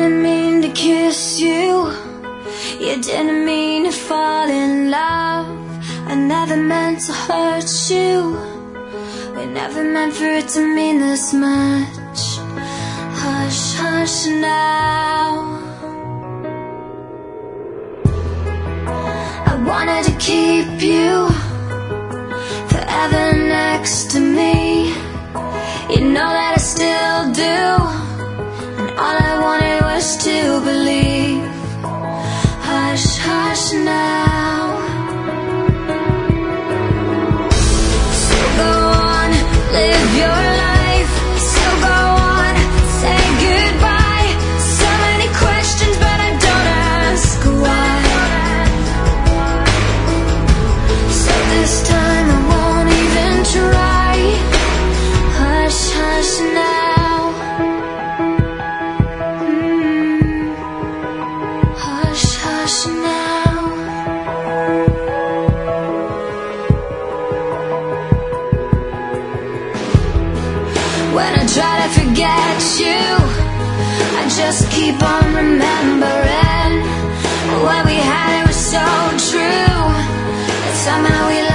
didn't mean to kiss you. You didn't mean to fall in love. I never meant to hurt you. We never meant for it to mean this much. Hush, hush now. I wanted to keep you forever next to me. You know that I still do, and all I wanted was to believe. Hush, hush now. So go on, live your life. So go on, say goodbye. So many questions, but I don't ask why. So this time I won't even try. Hush, hush now. Hush, hush now. When I try to forget you, I just keep on remembering. When we had it was so true, that somehow we